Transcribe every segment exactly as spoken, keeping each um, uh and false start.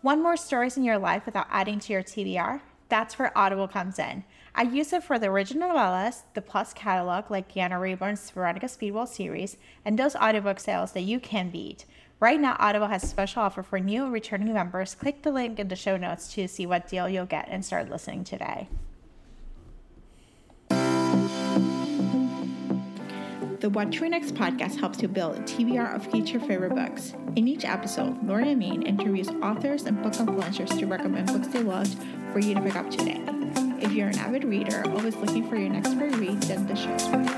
Want more stories in your life without adding to your T B R? That's where Audible comes in. I use it for the original novellas, the Plus catalog like Deanna Rayburn's Veronica Speedwell series, and those audiobook sales that you can beat. Right now, Audible has a special offer for new and returning members. Click the link in the show notes to see what deal you'll get and start listening today. The What to Read Next podcast helps you build a T B R of each your favorite books. In each episode, Lauren and Maine interviews authors and book influencers to recommend books they loved for you to pick up today. If you're an avid reader, always looking for your next great read, then the show's for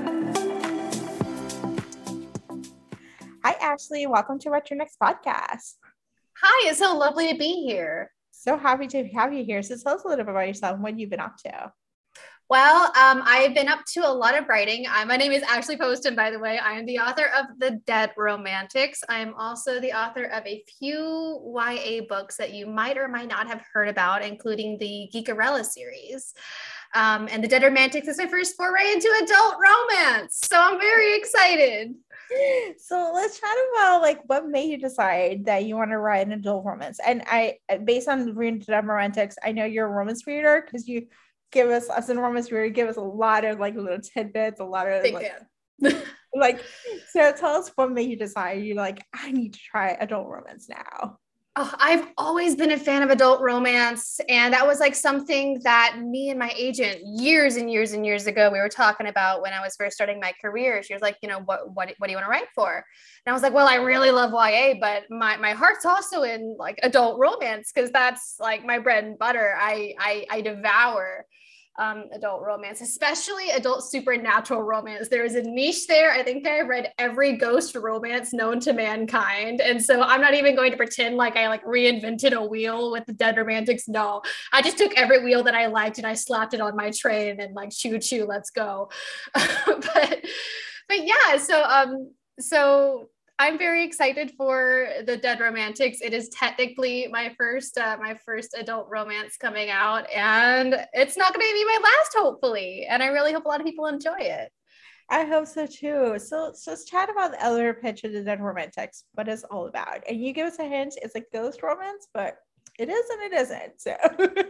you. Hi, Ashley. Welcome to What to Read Next podcast. Hi, it's so lovely to be here. So happy to have you here. So tell us a little bit about yourself and what you've been up to. Well, um, I've been up to a lot of writing. Uh, my name is Ashley Poston, by the way. I am the author of The Dead Romantics. I am also the author of a few Y A books that you might or might not have heard about, including the Geekarella series. Um, and The Dead Romantics is my first foray into adult romance. So I'm very excited. So let's chat about like what made you decide that you want to write an adult romance. And I, based on reading The Dead Romantics, I know you're a romance reader because you give us, as an romance reader, give us a lot of like little tidbits, a lot of Big like, fan. like, so tell us what made you decide you're like, I need to try adult romance now. Oh, I've always been a fan of adult romance. And that was like something that me and my agent years and years and years ago, we were talking about when I was first starting my career. She was like, you know, what, what, what do you want to write for? And I was like, well, I really love Y A, but my, my heart's also in like adult romance because that's like my bread and butter. I, I, I devour Um, adult romance, especially adult supernatural romance. There is a niche there. I think I've read every ghost romance known to mankind. And so I'm not even going to pretend like I like reinvented a wheel with The Dead Romantics. No, I just took every wheel that I liked and I slapped it on my train and like, choo choo, let's go. but, but yeah, so, um, so I'm very excited for The Dead Romantics. It is technically my first, uh, my first adult romance coming out, and it's not going to be my last, hopefully. And I really hope a lot of people enjoy it. I hope so too. So, so let's chat about the elevator pitch of The Dead Romantics, what it's all about. And you give us a hint, it's like ghost romance, but it is and it isn't. So.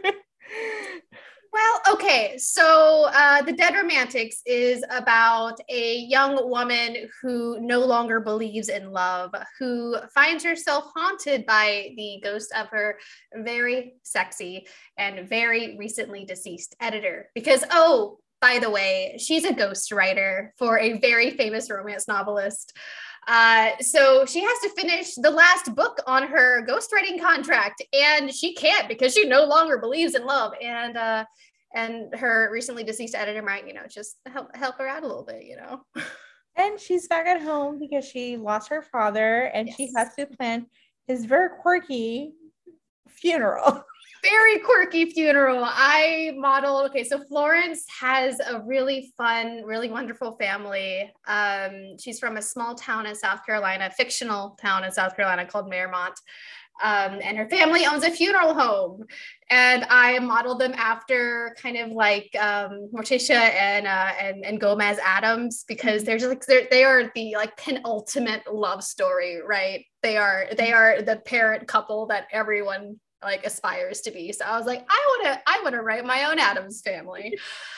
Well, okay, so uh, The Dead Romantics is about a young woman who no longer believes in love, who finds herself haunted by the ghost of her very sexy and very recently deceased editor. Because, oh, by the way, she's a ghostwriter for a very famous romance novelist. Uh, so she has to finish the last book on her ghostwriting contract, and she can't because she no longer believes in love. And uh, and her recently deceased editor might, you know, just help help her out a little bit, you know. And she's back at home because she lost her father, and yes. She has to plan his very quirky funeral. Very quirky funeral. I modeled, okay, so Florence has a really fun, really wonderful family. Um, she's from a small town in South Carolina, fictional town in South Carolina called Marymount. Um, and her family owns a funeral home. And I modeled them after kind of like um, Morticia and, uh, and and Gomez Addams, because there's like they're, they are the like penultimate love story, right? They are they are the parent couple that everyone like aspires to be. So I was like, I want to, I want to write my own Addams family.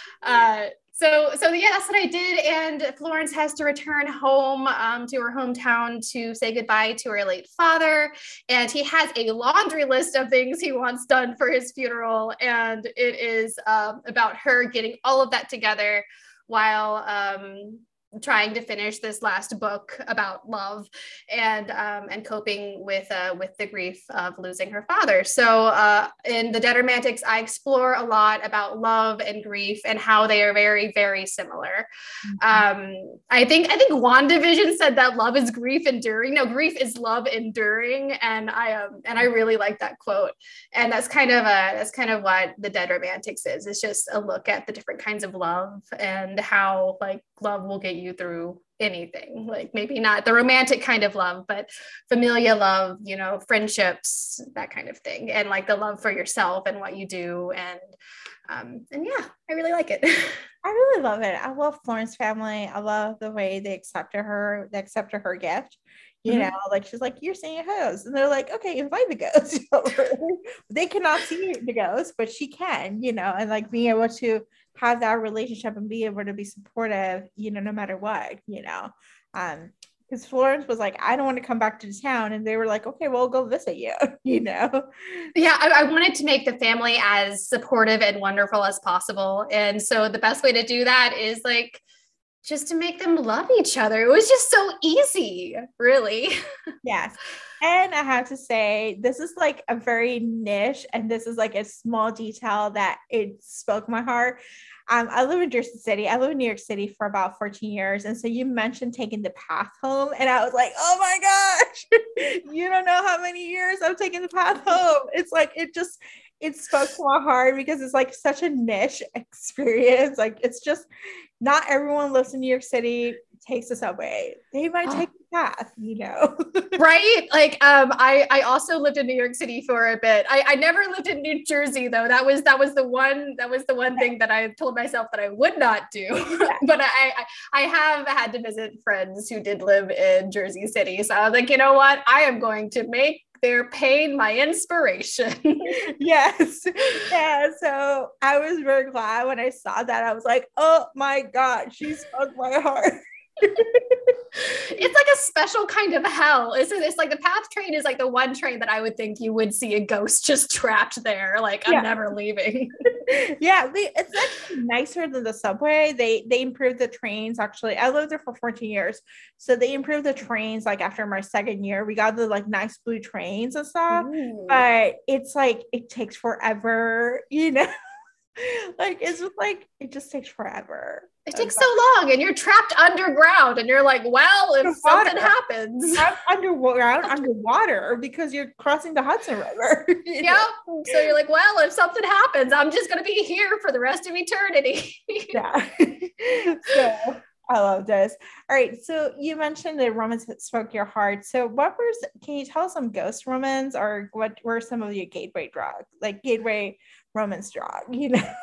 Uh, so, so yeah, that's what I did. And Florence has to return home um, to her hometown to say goodbye to her late father. And he has a laundry list of things he wants done for his funeral. And it is um, about her getting all of that together while um, trying to finish this last book about love and um, and coping with uh, with the grief of losing her father. So uh, in The Dead Romantics, I explore a lot about love and grief and how they are very, very similar. Mm-hmm. Um, I think I think WandaVision said that love is grief enduring. No, grief is love enduring, and I um and I really like that quote. And that's kind of a that's kind of what The Dead Romantics is. It's just a look at the different kinds of love and how like love will get you through anything, like maybe not the romantic kind of love, but familial love, you know, friendships, that kind of thing. And like the love for yourself and what you do. And, um, and yeah, I really like it. I really love it. I love Florence's family. I love the way they accepted her, they accepted her gift. you know, like she's like, you're seeing a ghost. And they're like, okay, invite the ghost over. They cannot see the ghost, but she can, you know, and like being able to have that relationship and be able to be supportive, you know, no matter what, you know. Um, because Florence was like, I don't want to come back to the town. And they were like, okay, well, go visit you, you know? Yeah, I, I wanted to make the family as supportive and wonderful as possible. And so the best way to do that is like, just to make them love each other. It was just so easy, really. Yes. And I have to say, this is like a very niche, and this is like a small detail that it spoke my heart. Um, I live in Jersey City. I live in New York City for about fourteen years. And so you mentioned taking the path home. And I was like, oh my gosh, you don't know how many years I've taken the path home. It's like, it just, it spoke to my heart because it's like such a niche experience. Like, it's just not everyone lives in New York City, takes the subway. They might take the path, you know? Right? Like, um, I, I also lived in New York City for a bit. I, I never lived in New Jersey though. That was, that was the one, that was the one thing that I told myself that I would not do. Yeah. But I, I, I have had to visit friends who did live in Jersey City. So I was like, you know what? I am going to make their pain my inspiration. Yes. Yeah. So I was very glad when I saw that. I was like, oh my God, she spoke my heart. It's like a special kind of hell. It's, it's like the PATH train is like the one train that I would think you would see a ghost just trapped there. Like, I'm yeah. never leaving. Yeah, it's actually nicer than the subway. They they improved the trains. Actually, I lived there for fourteen years, so they improved the trains. Like after my second year, we got the like nice blue trains and stuff. Ooh. But it's like it takes forever, you know. Like it's just like it just takes forever. It takes so long, and you're trapped underground, and you're like, well, if something happens, underground, underwater, because you're crossing the Hudson River. Yeah. So you're like, well, if something happens, I'm just gonna be here for the rest of eternity. Yeah. So I love this. All right. So you mentioned that romance spoke your heart. So what were, can you tell us some ghost romance, or what were some of your gateway drugs, like gateway romance drug, you know?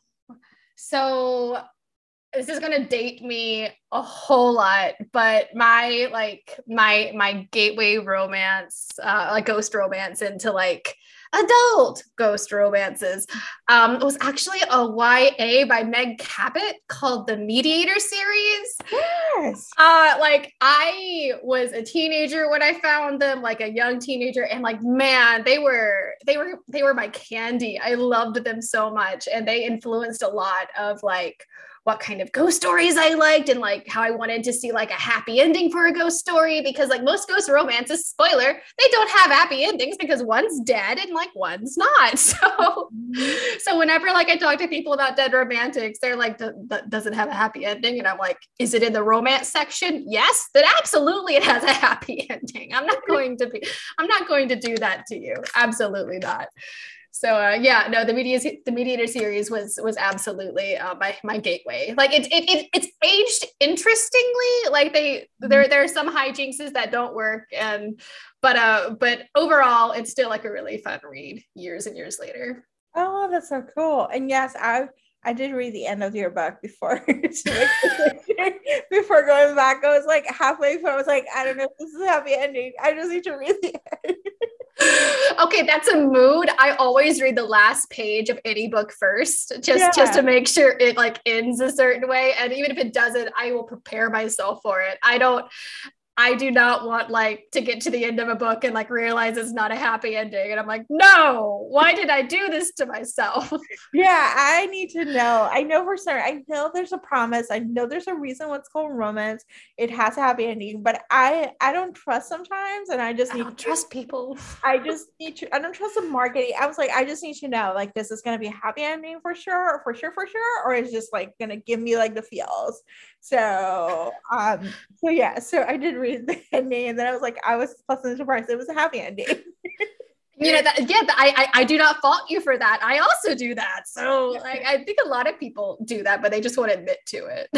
So this is going to date me a whole lot, but my, like my, my gateway romance, uh, like ghost romance into like adult ghost romances, um, was actually a Y A by Meg Cabot called the Mediator series. Yes. Uh, like I was a teenager when I found them, like a young teenager, and like, man, they were, they were, they were my candy. I loved them so much, and they influenced a lot of like what kind of ghost stories I liked, and like how I wanted to see like a happy ending for a ghost story, because like most ghost romances, spoiler, they don't have happy endings because one's dead and like one's not. So, so whenever like I talk to people about dead romantics, they're like, that doesn't have a happy ending. And I'm like, is it in the romance section? Yes, then absolutely it has a happy ending. I'm not going to be, I'm not going to do that to you. Absolutely not. So uh, yeah, no, the Mediator, the Mediator series was was absolutely uh, my my gateway. Like it, it it it's aged interestingly. Like they there there are some hijinkses that don't work, and but uh but overall, it's still like a really fun read years and years later. Oh, that's so cool. And yes, I I did read the end of your book before before going back. I was like halfway through. I was like, I don't know if this is a happy ending. I just need to read the end. Okay, that's a mood. I always read the last page of any book first, just yeah. just to make sure it like ends a certain way. And even if it doesn't, I will prepare myself for it. I don't I do not want like to get to the end of a book and like realize it's not a happy ending. And I'm like, no, why did I do this to myself? Yeah, I need to know. I know for certain. I know there's a promise. I know there's a reason what's called romance. It has a happy ending, but I I don't trust sometimes, and I just need I don't to trust people. I just need to. I don't trust the marketing. I was like, I just need to know, like, this is gonna be a happy ending for sure, or for sure, for sure, or it's just like gonna give me like the feels. So, um, so yeah, so I did read the ending, and then I was like, I was pleasantly surprised it was a happy ending. You know that, yeah. I, I I do not fault you for that. I also do that. So, like, I think a lot of people do that, but they just won't admit to it.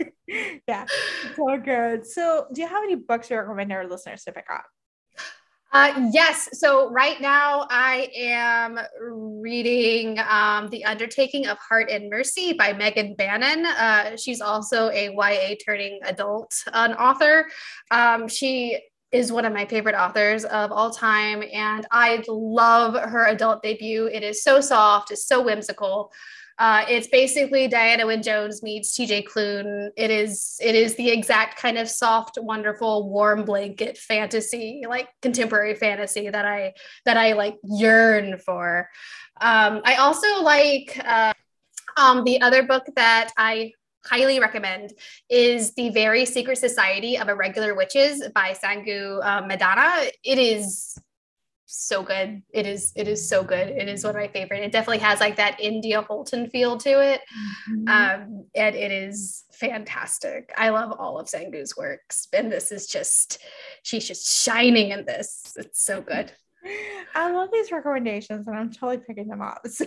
Yeah, yeah, so good. So, do you have any books you recommend our listeners to pick up? Uh, yes. So right now I am reading um, The Undertaking of Heart and Mercy by Megan Bannon. Uh, she's also a Y A turning adult uh, author. Um, she is one of my favorite authors of all time, and I love her adult debut. It is so soft, it's so whimsical. Uh, it's basically Diana Wynne Jones meets T J Klune. It is it is the exact kind of soft, wonderful, warm blanket fantasy, like contemporary fantasy that I that I like yearn for. Um, I also like uh, um, the other book that I highly recommend is The Very Secret Society of Irregular Witches by Sangu uh, Medana. It is so good. It is it is so good. It is one of my favorite. It definitely has like that India Holton feel to it. Mm-hmm. Um, and it is fantastic. I love all of Sangu's works. And this is just, she's just shining in this. It's so good. I love these recommendations and I'm totally picking them up. So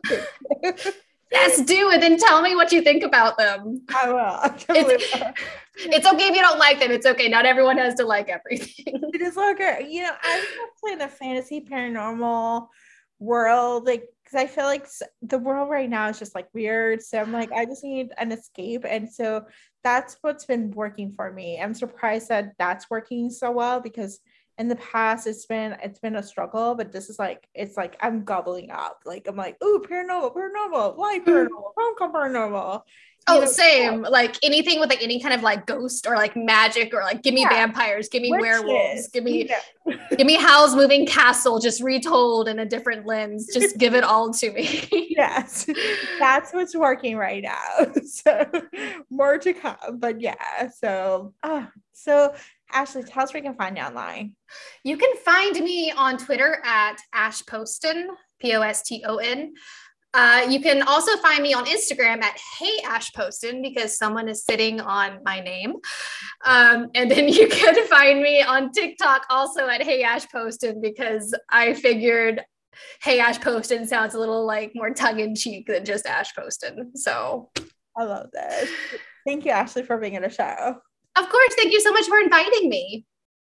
yes, do, and then tell me what you think about them. I will. I it's, will. It's okay if you don't like them. It's okay. Not everyone has to like everything. It is okay. You know, I'm actually in the fantasy paranormal world, like, because I feel like the world right now is just like weird. So I'm like, I just need an escape. And so that's what's been working for me. I'm surprised that that's working so well, because in the past it's been it's been a struggle, but this is like it's like I'm gobbling up. Like I'm like, ooh, paranormal, paranormal, light paranormal, rom-com paranormal. You oh, know, same. Yeah. Like anything with like any kind of like ghost or like magic or like give me yeah. vampires, give me Witches. werewolves, give me yeah. give me Howl's Moving Castle just retold in a different lens. Just give it all to me. Yes, that's what's working right now. So more to come, but yeah. So uh, so. Ashley, tell us where you can find you online. You can find me on Twitter at Ash Poston, P O S T O N. Uh, you can also find me on Instagram at Hey Ash Poston, because someone is sitting on my name. Um, and then you can find me on TikTok also at Hey Ash Poston, because I figured Hey Ash Poston sounds a little like more tongue-in-cheek than just Ash Poston. So I love that. Thank you, Ashley, for being on the show. Of course. Thank you so much for inviting me.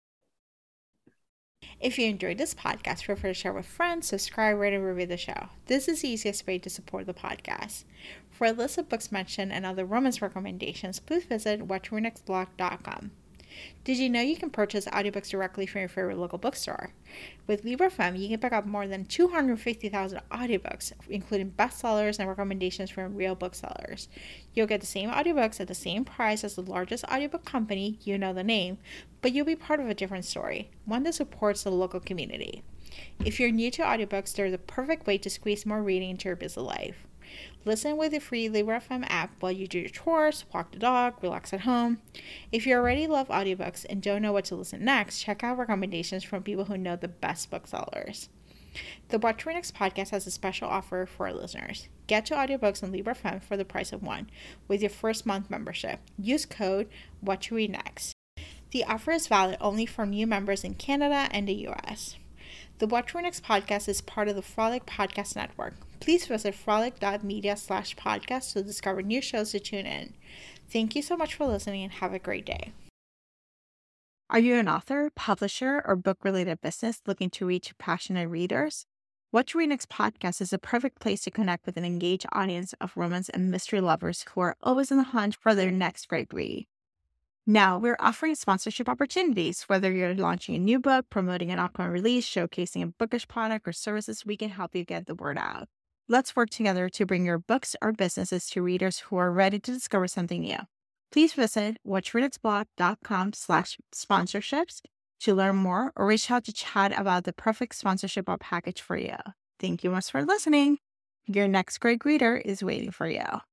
If you enjoyed this podcast, feel free to share with friends, subscribe, rate, and review the show. This is the easiest way to support the podcast. For a list of books mentioned and other romance recommendations, please visit watch remix blog dot com. Did you know you can purchase audiobooks directly from your favorite local bookstore? With Libro F M, you can pick up more than two hundred fifty thousand audiobooks, including bestsellers and recommendations from real booksellers. You'll get the same audiobooks at the same price as the largest audiobook company, you know the name, but you'll be part of a different story, one that supports the local community. If you're new to audiobooks, they're the perfect way to squeeze more reading into your busy life. Listen with the free Libro F M app while you do your chores, walk the dog, relax at home. If you already love audiobooks and don't know what to listen next, check out recommendations from people who know the best booksellers. The Watch Read Next podcast has a special offer for our listeners. Get two audiobooks on Libro F M for the price of one with your first month membership. Use code WatchReadNext. The offer is valid only for new members in Canada and the U S. The Watch Read Next podcast is part of the Frolic Podcast Network. Please visit frolic dot media slash podcast to discover new shows to tune in. Thank you so much for listening and have a great day. Are you an author, publisher, or book-related business looking to reach passionate readers? Watch Read Next podcast is a perfect place to connect with an engaged audience of romance and mystery lovers who are always on the hunt for their next great read. Now, we're offering sponsorship opportunities. Whether you're launching a new book, promoting an upcoming release, showcasing a bookish product or services, we can help you get the word out. Let's work together to bring your books or businesses to readers who are ready to discover something new. Please visit watch read next blog dot com slash sponsorships to learn more or reach out to chat about the perfect sponsorship or package for you. Thank you much for listening. Your next great reader is waiting for you.